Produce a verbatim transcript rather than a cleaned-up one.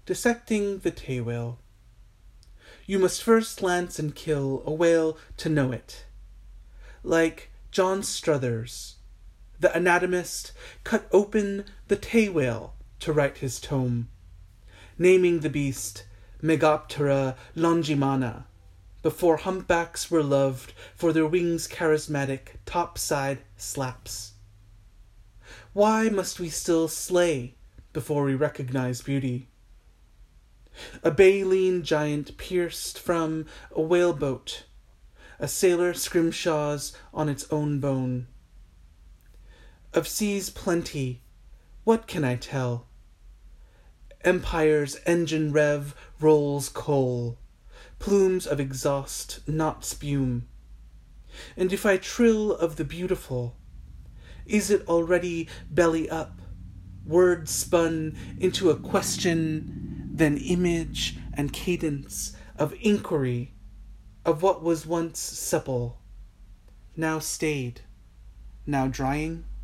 Dissecting the Tay Whale. You must first lance and kill a whale to know it. Like John Struthers, the anatomist, cut open the Tay Whale to write his tome, naming the beast Megaptera longimana, before humpbacks were loved for their wings' charismatic topside slaps. Why must we still slay before we recognize beauty? A baleen giant pierced from a whaleboat, a sailor scrimshaws on its own bone. Of seas plenty, what can I tell? Empire's engine rev rolls coal, plumes of exhaust, not spume. And if I trill of the beautiful, is it already belly up, word spun into a question, then image and cadence of inquiry of what was once supple, now stayed, now drying?